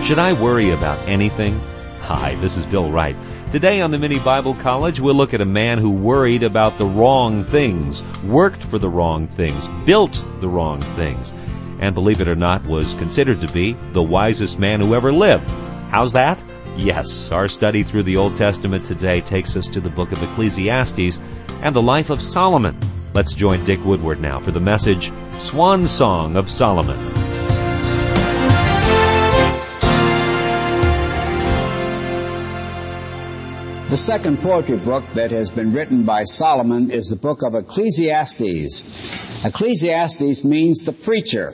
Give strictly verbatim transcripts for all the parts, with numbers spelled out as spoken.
Should I worry about anything? Hi, this is Bill Wright. Today on the Mini Bible College, we'll look at a man who worried about the wrong things, worked for the wrong things, built the wrong things, and believe it or not, was considered to be the wisest man who ever lived. How's that? Yes, our study through the Old Testament today takes us to the book of Ecclesiastes and the life of Solomon. Let's join Dick Woodward now for the message, Swan Song of Solomon. The second poetry book that has been written by Solomon is the book of Ecclesiastes. Ecclesiastes means the preacher,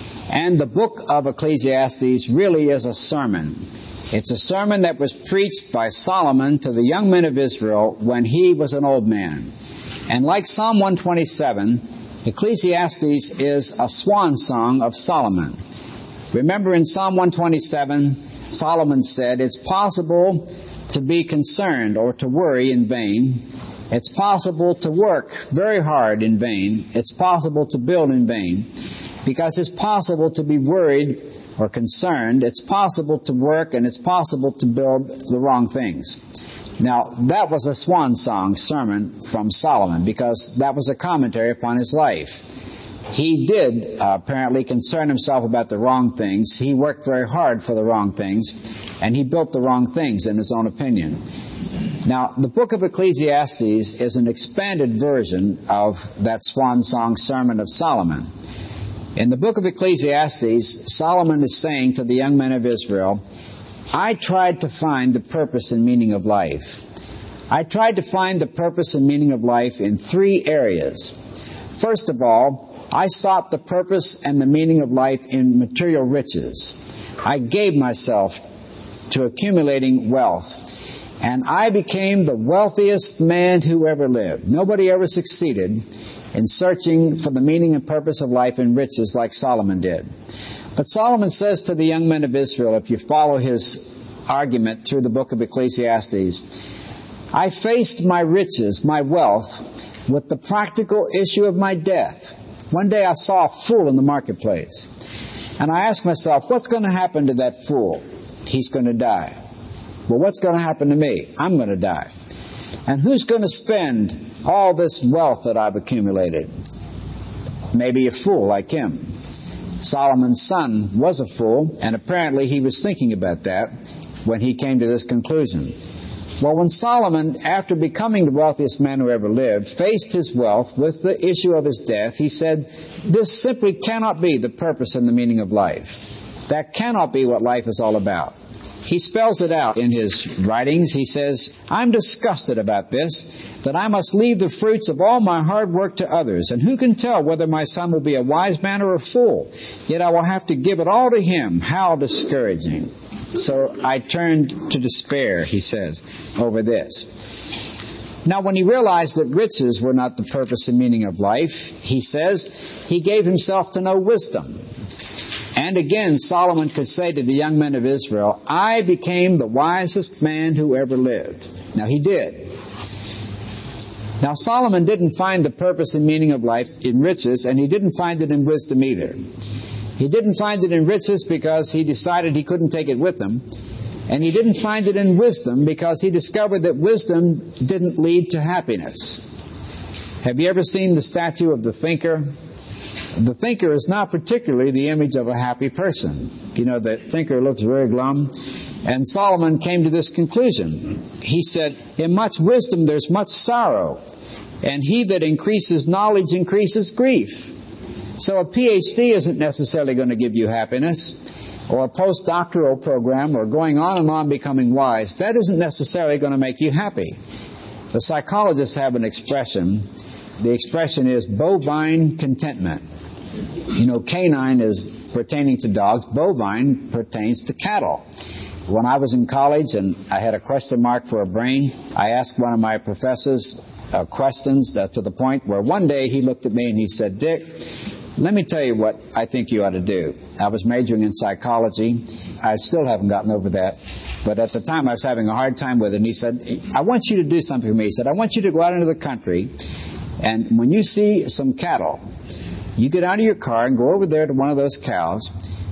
and the book of Ecclesiastes really is a sermon. It's a sermon that was preached by Solomon to the young men of Israel when he was an old man. And like Psalm one twenty-seven, Ecclesiastes is a swan song of Solomon. Remember in Psalm one twenty-seven, Solomon said, it's possible to be concerned or to worry in vain. It's possible to work very hard in vain. It's possible to build in vain. Because it's possible to be worried or concerned. It's possible to work and it's possible to build the wrong things. Now, that was a swan song sermon from Solomon because that was a commentary upon his life. He did uh, apparently concern himself about the wrong things. He worked very hard for the wrong things. And he built the wrong things in his own opinion. Now, the book of Ecclesiastes is an expanded version of that swan song sermon of Solomon. In the book of Ecclesiastes, Solomon is saying to the young men of Israel, I tried to find the purpose and meaning of life. I tried to find the purpose and meaning of life in three areas. First of all, I sought the purpose and the meaning of life in material riches. I gave myself to accumulating wealth. And I became the wealthiest man who ever lived. Nobody ever succeeded in searching for the meaning and purpose of life in riches like Solomon did. But Solomon says to the young men of Israel, if you follow his argument through the book of Ecclesiastes, I faced my riches, my wealth, with the practical issue of my death. One day I saw a fool in the marketplace. And I asked myself, what's going to happen to that fool? He's going to die. Well, what's going to happen to me? I'm going to die. And who's going to spend all this wealth that I've accumulated? Maybe a fool like him. Solomon's son was a fool, and apparently he was thinking about that when he came to this conclusion. Well, when Solomon, after becoming the wealthiest man who ever lived, faced his wealth with the issue of his death, he said, this simply cannot be the purpose and the meaning of life. That cannot be what life is all about. He spells it out in his writings. He says, I'm disgusted about this, that I must leave the fruits of all my hard work to others. And who can tell whether my son will be a wise man or a fool? Yet I will have to give it all to him. How discouraging. So I turned to despair, he says, over this. Now, when he realized that riches were not the purpose and meaning of life, he says, he gave himself to know wisdom. And again, Solomon could say to the young men of Israel, I became the wisest man who ever lived. Now, he did. Now, Solomon didn't find the purpose and meaning of life in riches, and he didn't find it in wisdom either. He didn't find it in riches because he decided he couldn't take it with him. And he didn't find it in wisdom because he discovered that wisdom didn't lead to happiness. Have you ever seen the statue of the thinker? The thinker is not particularly the image of a happy person. You know, the thinker looks very glum. And Solomon came to this conclusion. He said, in much wisdom there's much sorrow, and he that increases knowledge increases grief. So a P H D isn't necessarily going to give you happiness, or a postdoctoral program, or going on and on becoming wise. That isn't necessarily going to make you happy. The psychologists have an expression. The expression is bovine contentment. You know, canine is pertaining to dogs. Bovine pertains to cattle. When I was in college and I had a question mark for a brain, I asked one of my professors uh, questions uh, to the point where one day he looked at me and he said, Dick, let me tell you what I think you ought to do. I was majoring in psychology. I still haven't gotten over that. But at the time I was having a hard time with it. And he said, I want you to do something for me. He said, I want you to go out into the country, and when you see some cattle, you get out of your car and go over there to one of those cows,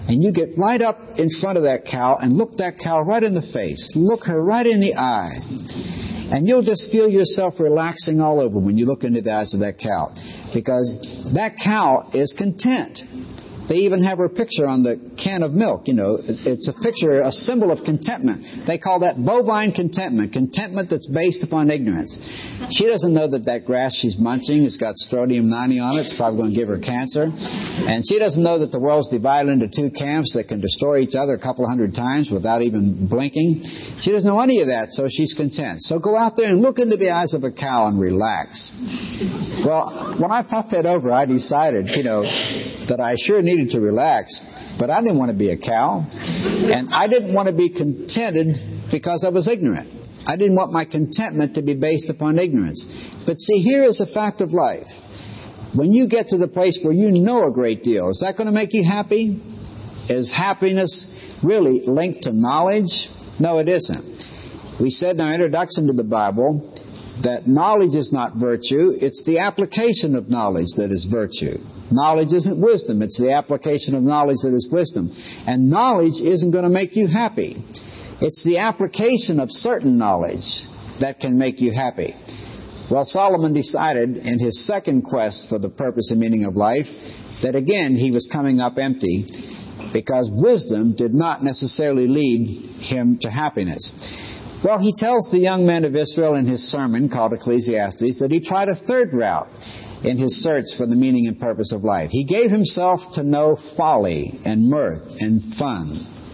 And you get right up in front of that cow and look that cow right in the face. Look her right in the eye. And you'll just feel yourself relaxing all over when you look into the eyes of that cow. Because that cow is content. They even have her picture on the can of milk. You know, it's a picture, a symbol of contentment. They call that bovine contentment, contentment that's based upon ignorance. She doesn't know that that grass she's munching has got strontium ninety on it. It's probably going to give her cancer. And she doesn't know that the world's divided into two camps that can destroy each other a couple of hundred times without even blinking. She doesn't know any of that, so she's content. So go out there and look into the eyes of a cow and relax. Well, when I thought that over, I decided, you know, that I sure needed to relax, but I didn't want to be a cow, and I didn't want to be contented because I was ignorant. I didn't want my contentment to be based upon ignorance. But see, here is a fact of life. When you get to the place where you know a great deal, is that going to make you happy? Is happiness really linked to knowledge? No, it isn't. We said in our introduction to the Bible that knowledge is not virtue, it's the application of knowledge that is virtue. Knowledge isn't wisdom, it's the application of knowledge that is wisdom. And knowledge isn't going to make you happy. It's the application of certain knowledge that can make you happy. Well, Solomon decided in his second quest for the purpose and meaning of life that again he was coming up empty because wisdom did not necessarily lead him to happiness. Well, he tells the young men of Israel in his sermon called Ecclesiastes that he tried a third route in his search for the meaning and purpose of life. He gave himself to know folly and mirth and fun.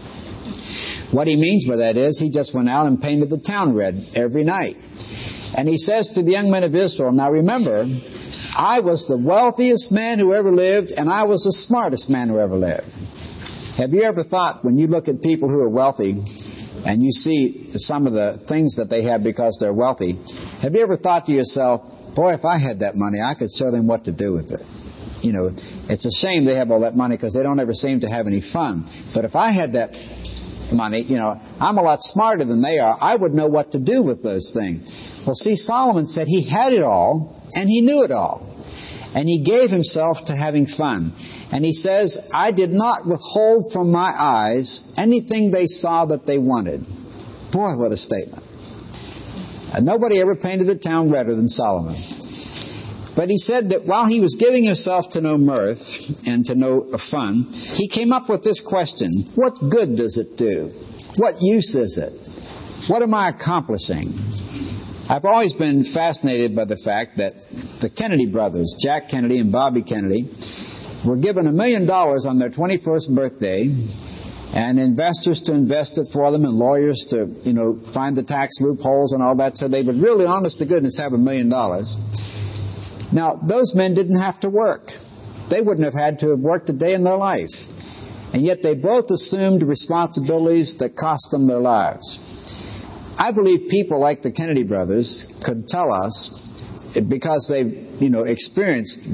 What he means by that is he just went out and painted the town red every night. And he says to the young men of Israel, now remember, I was the wealthiest man who ever lived, and I was the smartest man who ever lived. Have you ever thought, when you look at people who are wealthy, and you see some of the things that they have because they're wealthy, have you ever thought to yourself, boy, if I had that money, I could show them what to do with it. You know, it's a shame they have all that money because they don't ever seem to have any fun. But if I had that money, you know, I'm a lot smarter than they are. I would know what to do with those things. Well, see, Solomon said he had it all, and he knew it all. And he gave himself to having fun. And he says, I did not withhold from my eyes anything they saw that they wanted. Boy, what a statement. And nobody ever painted the town redder than Solomon. But he said that while he was giving himself to know mirth and to know fun, he came up with this question: what good does it do? What use is it? What am I accomplishing? I've always been fascinated by the fact that the Kennedy brothers, Jack Kennedy and Bobby Kennedy, were given a million dollars on their twenty-first birthday, and investors to invest it for them, and lawyers to, you know, find the tax loopholes and all that, so they would really, honest to goodness, have a million dollars. Now, those men didn't have to work. They wouldn't have had to have worked a day in their life. And yet they both assumed responsibilities that cost them their lives. I believe people like the Kennedy brothers could tell us, because they've, you know, experienced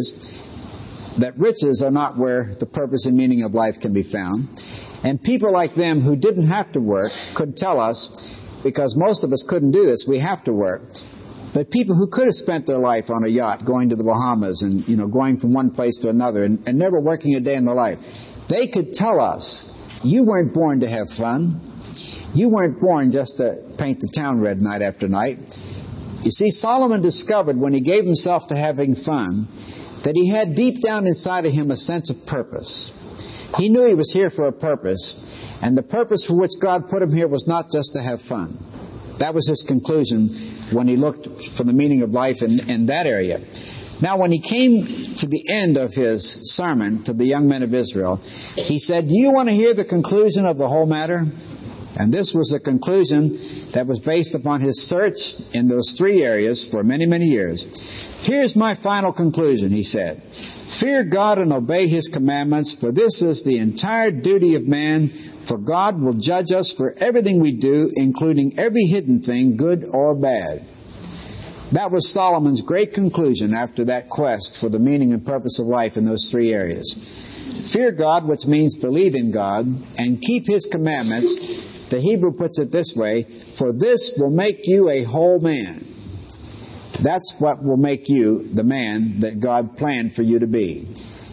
riches, that riches are not where the purpose and meaning of life can be found. And people like them who didn't have to work could tell us, because most of us couldn't do this, we have to work. But people who could have spent their life on a yacht going to the Bahamas and, you know, going from one place to another and, and never working a day in their life, they could tell us, you weren't born to have fun. You weren't born just to paint the town red night after night. You see, Solomon discovered when he gave himself to having fun that he had deep down inside of him a sense of purpose. He knew he was here for a purpose, and the purpose for which God put him here was not just to have fun. That was his conclusion when he looked for the meaning of life in, in that area. Now, when he came to the end of his sermon to the young men of Israel, he said, do you want to hear the conclusion of the whole matter? And this was a conclusion that was based upon his search in those three areas for many, many years. Here's my final conclusion, he said. Fear God and obey His commandments, for this is the entire duty of man, for God will judge us for everything we do, including every hidden thing, good or bad. That was Solomon's great conclusion after that quest for the meaning and purpose of life in those three areas. Fear God, which means believe in God, and keep His commandments. The Hebrew puts it this way, for this will make you a whole man. That's what will make you the man that God planned for you to be.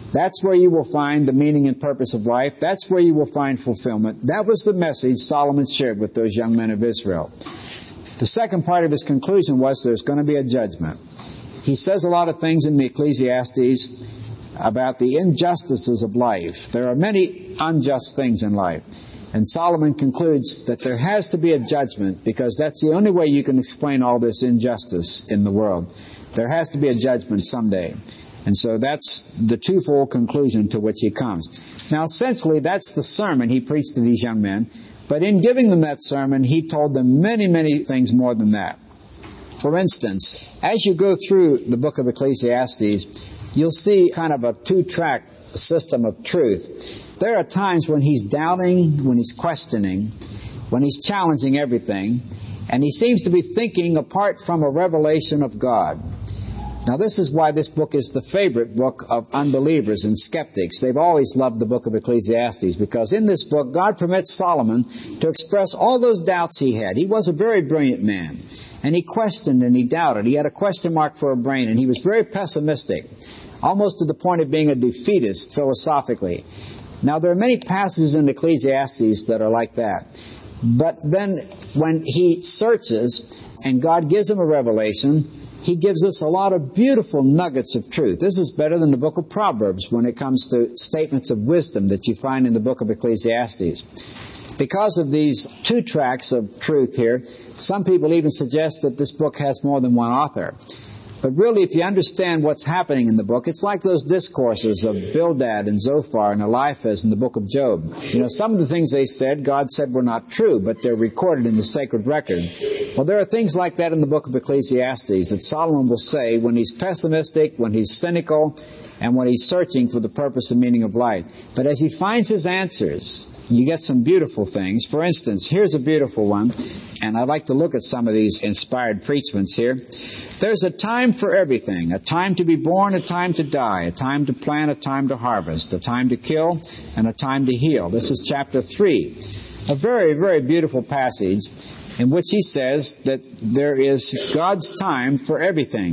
That's where you will find the meaning and purpose of life. That's where you will find fulfillment. That was the message Solomon shared with those young men of Israel. The second part of his conclusion was there's going to be a judgment. He says a lot of things in the Ecclesiastes about the injustices of life. There are many unjust things in life. And Solomon concludes that there has to be a judgment because that's the only way you can explain all this injustice in the world. There has to be a judgment someday. And so that's the twofold conclusion to which he comes. Now, essentially, that's the sermon he preached to these young men. But in giving them that sermon, he told them many, many things more than that. For instance, as you go through the book of Ecclesiastes, you'll see kind of a two-track system of truth. There are times when he's doubting, when he's questioning, when he's challenging everything, and he seems to be thinking apart from a revelation of God. Now, this is why this book is the favorite book of unbelievers and skeptics. They've always loved the book of Ecclesiastes because in this book, God permits Solomon to express all those doubts he had. He was a very brilliant man, and he questioned and he doubted. He had a question mark for a brain, and he was very pessimistic, almost to the point of being a defeatist philosophically. Now, there are many passages in Ecclesiastes that are like that. But then when he searches and God gives him a revelation, he gives us a lot of beautiful nuggets of truth. This is better than the book of Proverbs when it comes to statements of wisdom that you find in the book of Ecclesiastes. Because of these two tracks of truth here, some people even suggest that this book has more than one author. But really, if you understand what's happening in the book, it's like those discourses of Bildad and Zophar and Eliphaz in the book of Job. You know, some of the things they said, God said were not true, but they're recorded in the sacred record. Well, there are things like that in the book of Ecclesiastes that Solomon will say when he's pessimistic, when he's cynical, and when he's searching for the purpose and meaning of life. But as he finds his answers, you get some beautiful things. For instance, here's a beautiful one, and I'd like to look at some of these inspired preachments here. There's a time for everything, a time to be born, a time to die, a time to plant, a time to harvest, a time to kill, and a time to heal. This is chapter three, a very, very beautiful passage in which he says that there is God's time for everything.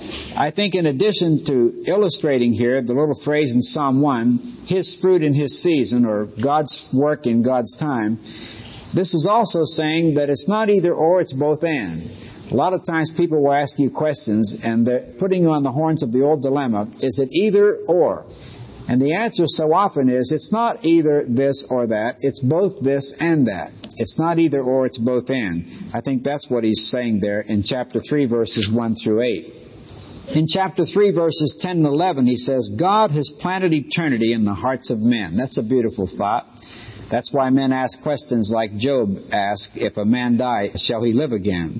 I think in addition to illustrating here the little phrase in Psalm one, His fruit in His season, or God's work in God's time, this is also saying that it's not either or, it's both and. A lot of times people will ask you questions and they're putting you on the horns of the old dilemma, is it either or? And the answer so often is, it's not either this or that, it's both this and that. It's not either or, it's both and. I think that's what he's saying there in chapter three, verses one through eight. In chapter three, verses ten and eleven, he says, God has planted eternity in the hearts of men. That's a beautiful thought. That's why men ask questions like Job asked, if a man die, shall he live again?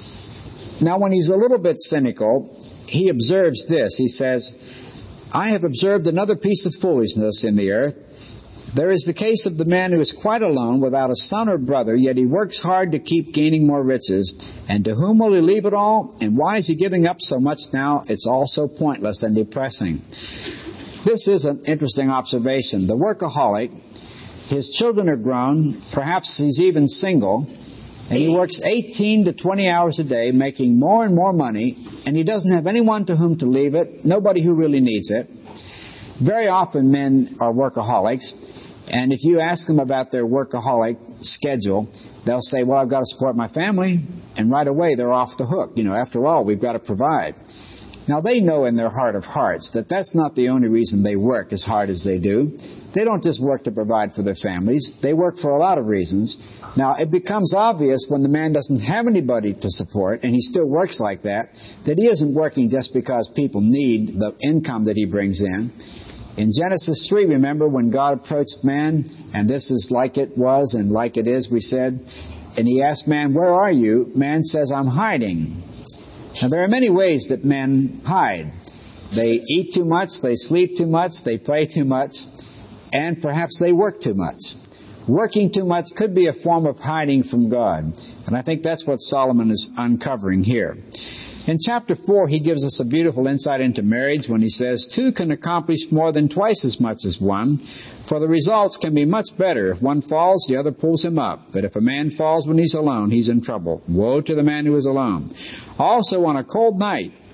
Now, when he's a little bit cynical, he observes this. He says, I have observed another piece of foolishness in the earth. There is the case of the man who is quite alone, without a son or brother, yet he works hard to keep gaining more riches. And to whom will he leave it all? And why is he giving up so much now? It's all so pointless and depressing. This is an interesting observation. The workaholic, his children are grown, perhaps he's even single, and he works eighteen to twenty hours a day, making more and more money, and he doesn't have anyone to whom to leave it, nobody who really needs it. Very often men are workaholics, and if you ask them about their workaholic schedule, they'll say, well, I've got to support my family, and right away they're off the hook. You know, after all, we've got to provide. Now, they know in their heart of hearts that that's not the only reason they work as hard as they do. They don't just work to provide for their families. They work for a lot of reasons. Now, it becomes obvious when the man doesn't have anybody to support, and he still works like that, that he isn't working just because people need the income that he brings in. In Genesis three, remember when God approached man, and this is like it was and like it is, we said, and he asked man, where are you? Man says, I'm hiding. Now, there are many ways that men hide. They eat too much, they sleep too much, they play too much, and perhaps they work too much. Working too much could be a form of hiding from God. And I think that's what Solomon is uncovering here. In chapter four, he gives us a beautiful insight into marriage when he says, two can accomplish more than twice as much as one, for the results can be much better. If one falls, the other pulls him up. But if a man falls when he's alone, he's in trouble. Woe to the man who is alone. Also, on a cold night,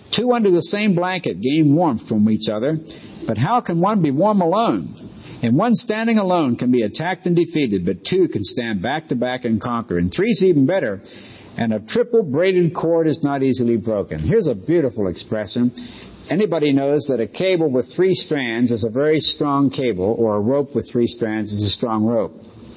Two under the same blanket gain warmth from each other, but how can one be warm alone? And one standing alone can be attacked and defeated, but two can stand back to back and conquer. And three's even better, and a triple braided cord is not easily broken. Here's a beautiful expression. Anybody knows that a cable with three strands is a very strong cable, or a rope with three strands is a strong rope.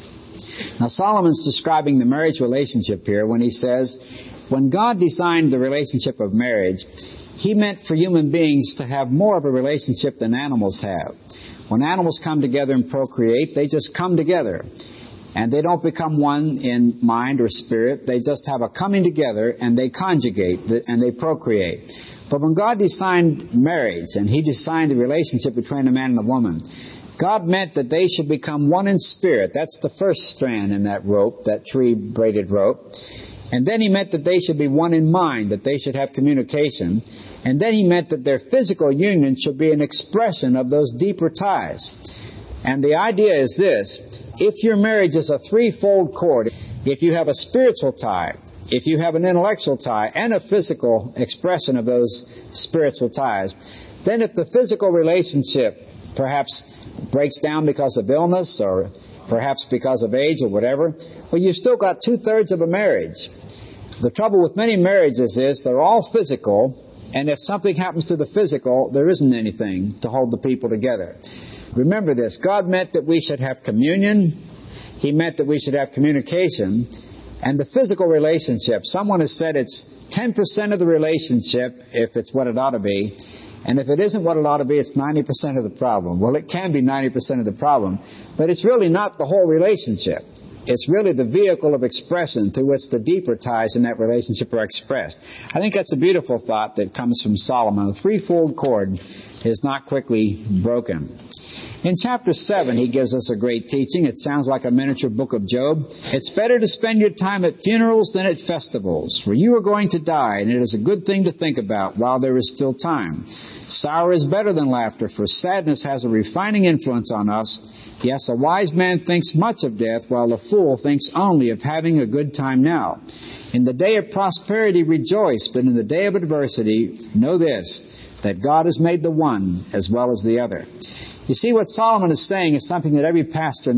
Now Solomon's describing the marriage relationship here when he says, when God designed the relationship of marriage, He meant for human beings to have more of a relationship than animals have. When animals come together and procreate, they just come together. And they don't become one in mind or spirit. They just have a coming together and they conjugate and they procreate. But when God designed marriage and He designed the relationship between a man and a woman, God meant that they should become one in spirit. That's the first strand in that rope, that three-braided rope. And then He meant that they should be one in mind, that they should have communication. And then He meant that their physical union should be an expression of those deeper ties. And the idea is this: if your marriage is a threefold cord, if you have a spiritual tie, if you have an intellectual tie, and a physical expression of those spiritual ties, then if the physical relationship perhaps breaks down because of illness or perhaps because of age or whatever, well, you've still got two-thirds of a marriage. The trouble with many marriages is they're all physical, and if something happens to the physical, there isn't anything to hold the people together. Remember this: God meant that we should have communion. He meant that we should have communication. And the physical relationship, someone has said it's ten percent of the relationship if it's what it ought to be. And if it isn't what it ought to be, it's ninety percent of the problem. Well, it can be ninety percent of the problem, but it's really not the whole relationship. It's really the vehicle of expression through which the deeper ties in that relationship are expressed. I think that's a beautiful thought that comes from Solomon. The threefold cord is not quickly broken. In chapter seven, he gives us a great teaching. It sounds like a miniature book of Job. It's better to spend your time at funerals than at festivals, for you are going to die, and it is a good thing to think about while there is still time. Sorrow is better than laughter, for sadness has a refining influence on us. Yes, a wise man thinks much of death, while a fool thinks only of having a good time now. In the day of prosperity rejoice, but in the day of adversity know this, that God has made the one as well as the other. You see, what Solomon is saying is something that every pastor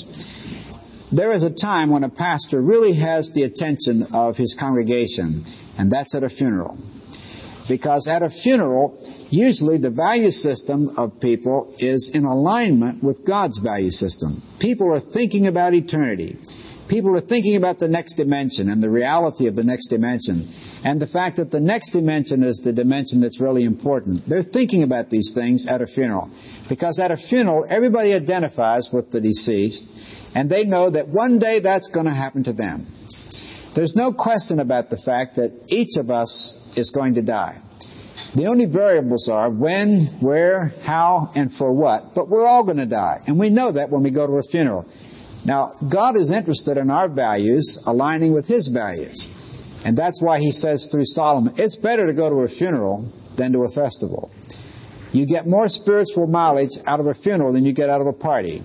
knows. There is a time when a pastor really has the attention of his congregation, and that's at a funeral. Because at a funeral, usually the value system of people is in alignment with God's value system. People are thinking about eternity. People are thinking about the next dimension and the reality of the next dimension, and the fact that the next dimension is the dimension that's really important. They're thinking about these things at a funeral. Because at a funeral, everybody identifies with the deceased, and they know that one day that's going to happen to them. There's no question about the fact that each of us is going to die. The only variables are when, where, how, and for what, but we're all going to die. And we know that when we go to a funeral. Now, God is interested in our values aligning with His values. And that's why He says through Solomon, it's better to go to a funeral than to a festival. You get more spiritual mileage out of a funeral than you get out of a party.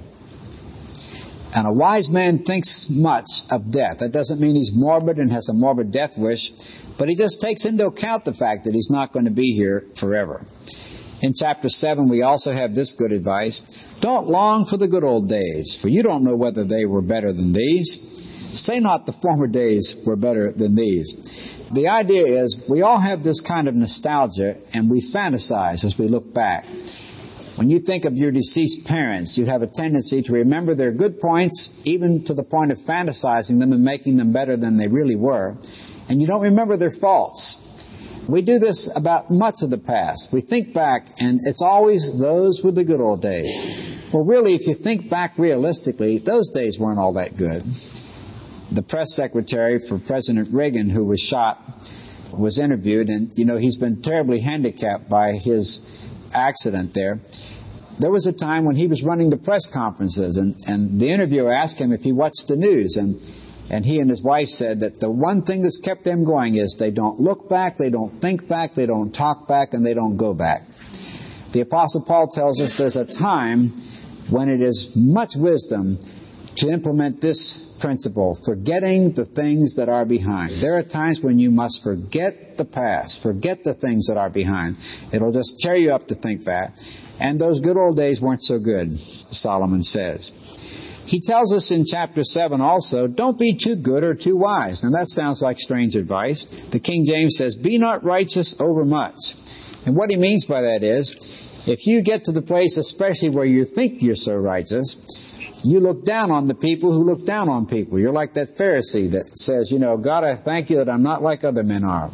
And a wise man thinks much of death. That doesn't mean he's morbid and has a morbid death wish, but he just takes into account the fact that he's not going to be here forever. In chapter seven, we also have this good advice. Don't long for the good old days, for you don't know whether they were better than these. Say not the former days were better than these. The idea is we all have this kind of nostalgia, and we fantasize as we look back. When you think of your deceased parents, you have a tendency to remember their good points, even to the point of fantasizing them and making them better than they really were. And you don't remember their faults. We do this about much of the past. We think back, and it's always those were the good old days. Well, really, if you think back realistically, those days weren't all that good. The press secretary for President Reagan, who was shot, was interviewed, and, you know, he's been terribly handicapped by his accident there. There was a time when he was running the press conferences, and, and the interviewer asked him if he watched the news, and, and he and his wife said that the one thing that's kept them going is they don't look back, they don't think back, they don't talk back, and they don't go back. The Apostle Paul tells us there's a time when it is much wisdom to implement this principle, forgetting the things that are behind. There are times when you must forget the past, forget the things that are behind. It'll just tear you up to think that. And those good old days weren't so good, Solomon says. He tells us in chapter seven also, don't be too good or too wise. Now that sounds like strange advice. The King James says, be not righteous overmuch. And what he means by that is, if you get to the place, especially where you think you're so righteous, you look down on the people who look down on people. You're like that Pharisee that says, you know, God, I thank you that I'm not like other men are.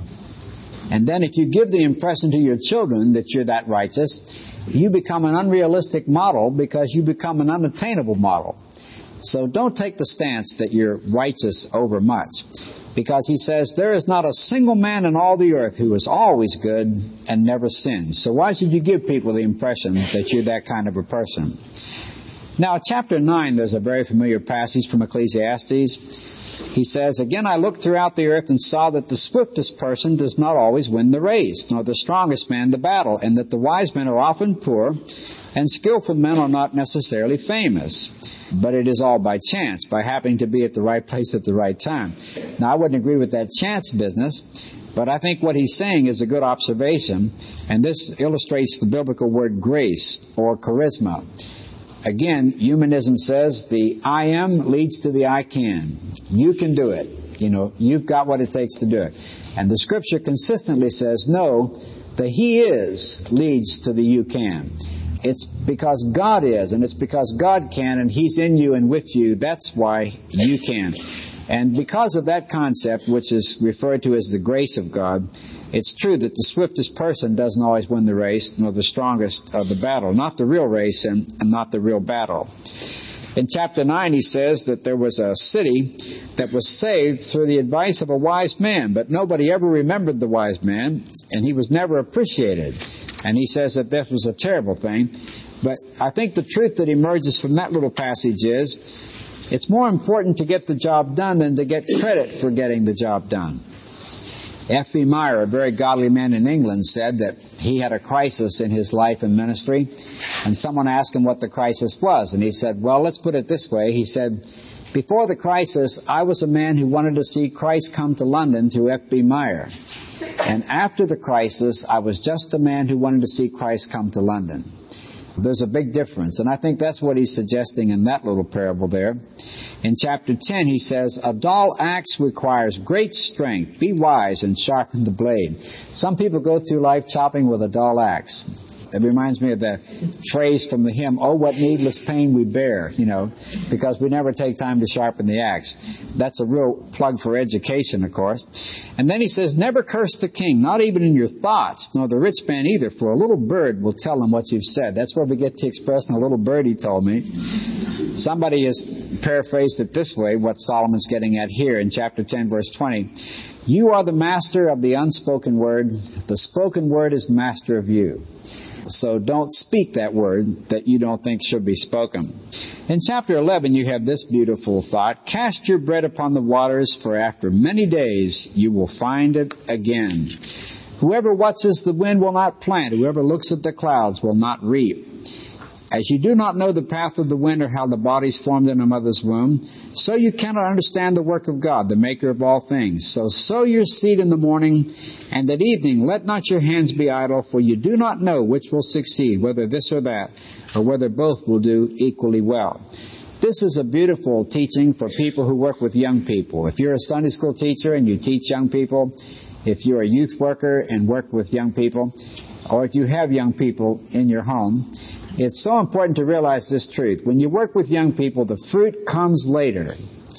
And then if you give the impression to your children that you're that righteous, you become an unrealistic model because you become an unattainable model. So don't take the stance that you're righteous overmuch. Because he says, there is not a single man in all the earth who is always good and never sins. So why should you give people the impression that you're that kind of a person? Now, chapter nine, there's a very familiar passage from Ecclesiastes. He says, again, I looked throughout the earth and saw that the swiftest person does not always win the race, nor the strongest man the battle, and that the wise men are often poor, and skillful men are not necessarily famous. But it is all by chance, by happening to be at the right place at the right time. Now, I wouldn't agree with that chance business, but I think what he's saying is a good observation, and this illustrates the biblical word grace or charisma. Again, humanism says the I am leads to the I can. You can do it. You know, you've got what it takes to do it. And the scripture consistently says, no, the he is leads to the you can. It's because God is, and it's because God can, and he's in you and with you. That's why you can. And because of that concept, which is referred to as the grace of God, it's true that the swiftest person doesn't always win the race, nor the strongest of the battle. Not the real race and, and not the real battle. In chapter nine, he says that there was a city that was saved through the advice of a wise man, but nobody ever remembered the wise man, and he was never appreciated. And he says that this was a terrible thing. But I think the truth that emerges from that little passage is, it's more important to get the job done than to get credit for getting the job done. F B Meyer, a very godly man in England, said that he had a crisis in his life and ministry, and someone asked him what the crisis was, and he said, well, let's put it this way. He said, before the crisis, I was a man who wanted to see Christ come to London through F B Meyer. And after the crisis, I was just a man who wanted to see Christ come to London. There's a big difference, and I think that's what he's suggesting in that little parable there. In chapter ten, he says, a dull axe requires great strength. Be wise and sharpen the blade. Some people go through life chopping with a dull axe. It reminds me of the phrase from the hymn, oh, what needless pain we bear, you know, because we never take time to sharpen the axe. That's a real plug for education, of course. And then he says, never curse the king, not even in your thoughts, nor the rich man either, for a little bird will tell him what you've said. That's where we get the expression, a little bird, he told me. Somebody has paraphrased it this way, what Solomon's getting at here in chapter ten, verse twenty. You are the master of the unspoken word. The spoken word is master of you. So don't speak that word that you don't think should be spoken. In chapter eleven, you have this beautiful thought. Cast your bread upon the waters, for after many days you will find it again. Whoever watches the wind will not plant. Whoever looks at the clouds will not reap. As you do not know the path of the wind or how the body is formed in a mother's womb, so you cannot understand the work of God, the maker of all things. So sow your seed in the morning, and at evening let not your hands be idle, for you do not know which will succeed, whether this or that, or whether both will do equally well. This is a beautiful teaching for people who work with young people. If you're a Sunday school teacher and you teach young people, if you're a youth worker and work with young people, or if you have young people in your home, it's so important to realize this truth. When you work with young people, the fruit comes later.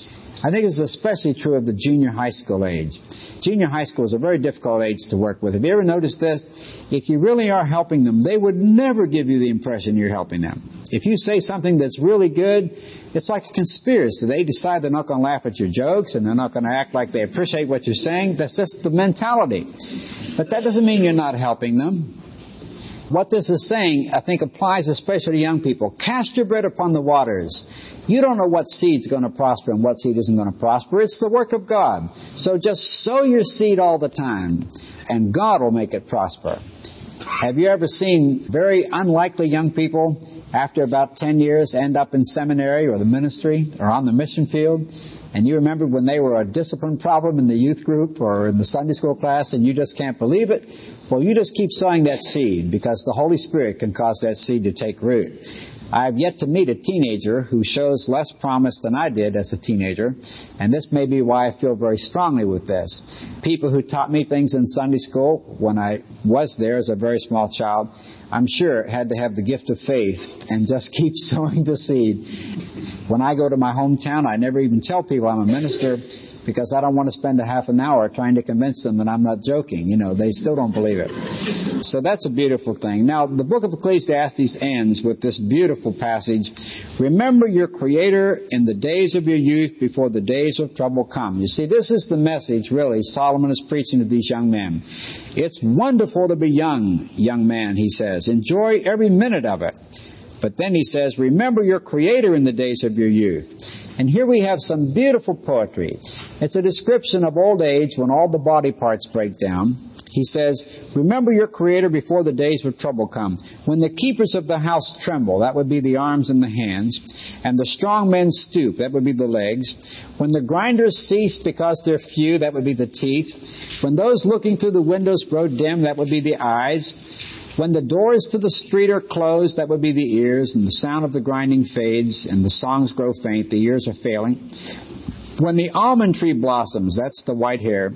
I think it's especially true of the junior high school age. Junior high school is a very difficult age to work with. Have you ever noticed this? If you really are helping them, they would never give you the impression you're helping them. If you say something that's really good, it's like a conspiracy. They decide they're not going to laugh at your jokes and they're not going to act like they appreciate what you're saying. That's just the mentality. But that doesn't mean you're not helping them. What this is saying, I think, applies especially to young people. Cast your bread upon the waters. You don't know what seed's going to prosper and what seed isn't going to prosper. It's the work of God. So just sow your seed all the time, and God will make it prosper. Have you ever seen very unlikely young people after about ten years, end up in seminary or the ministry or on the mission field, and you remember when they were a discipline problem in the youth group or in the Sunday school class and you just can't believe it, well, you just keep sowing that seed because the Holy Spirit can cause that seed to take root. I have yet to meet a teenager who shows less promise than I did as a teenager, and this may be why I feel very strongly with this. People who taught me things in Sunday school when I was there as a very small child, I'm sure had to have the gift of faith and just keep sowing the seed. When I go to my hometown, I never even tell people I'm a minister because I don't want to spend a half an hour trying to convince them that I'm not joking. You know, they still don't believe it. So that's a beautiful thing. Now, the book of Ecclesiastes ends with this beautiful passage. Remember your Creator in the days of your youth before the days of trouble come. You see, this is the message, really, Solomon is preaching to these young men. It's wonderful to be young, young man, he says. Enjoy every minute of it. But then he says, remember your Creator in the days of your youth. And here we have some beautiful poetry. It's a description of old age when all the body parts break down. He says, remember your Creator before the days of trouble come. When the keepers of the house tremble, that would be the arms and the hands, and the strong men stoop, that would be the legs. When the grinders cease because they're few, that would be the teeth. When those looking through the windows grow dim, that would be the eyes. When the doors to the street are closed, that would be the ears, and the sound of the grinding fades, and the songs grow faint, the ears are failing. When the almond tree blossoms, that's the white hair.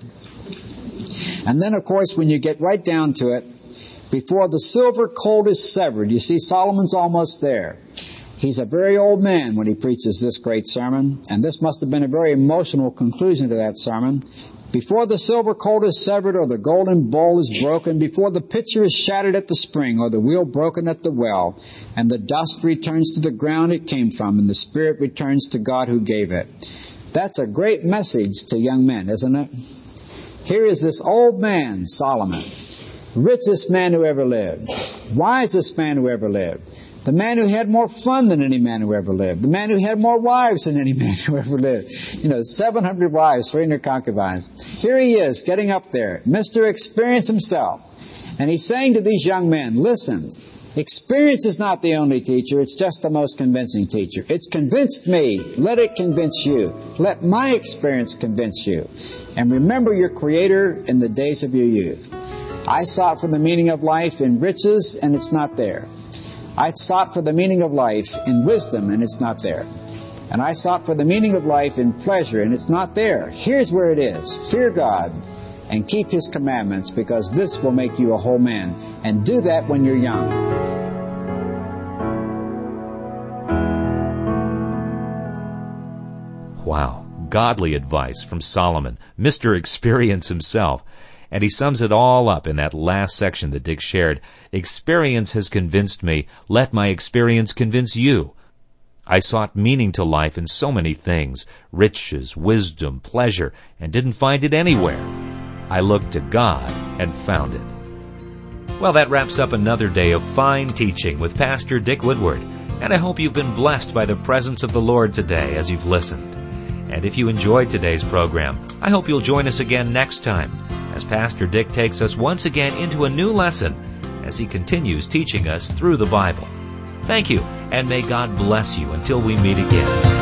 And then, of course, when you get right down to it, before the silver cord is severed, you see, Solomon's almost there. He's a very old man when he preaches this great sermon, and this must have been a very emotional conclusion to that sermon. Before the silver cord is severed, or the golden bowl is broken, before the pitcher is shattered at the spring, or the wheel broken at the well, and the dust returns to the ground it came from, and the spirit returns to God who gave it. That's a great message to young men, isn't it? Here is this old man, Solomon, richest man who ever lived, wisest man who ever lived, the man who had more fun than any man who ever lived, the man who had more wives than any man who ever lived. You know, seven hundred wives, three hundred concubines. Here he is, getting up there, Mister Experience himself. And he's saying to these young men, listen, experience is not the only teacher, it's just the most convincing teacher. It's convinced me, let it convince you. Let my experience convince you. And remember your Creator in the days of your youth. I sought for the meaning of life in riches, and it's not there. I sought for the meaning of life in wisdom, and it's not there. And I sought for the meaning of life in pleasure, and it's not there. Here's where it is. Fear God and keep His commandments, because this will make you a whole man. And do that when you're young. Wow. Godly advice from Solomon, Mister Experience himself. And he sums it all up in that last section that Dick shared. Experience has convinced me. Let my experience convince you. I sought meaning to life in so many things, riches, wisdom, pleasure, and didn't find it anywhere. I looked to God and found it. Well, that wraps up another day of fine teaching with Pastor Dick Woodward. And I hope you've been blessed by the presence of the Lord today as you've listened. And if you enjoyed today's program, I hope you'll join us again next time as Pastor Dick takes us once again into a new lesson as he continues teaching us through the Bible. Thank you, and may God bless you until we meet again.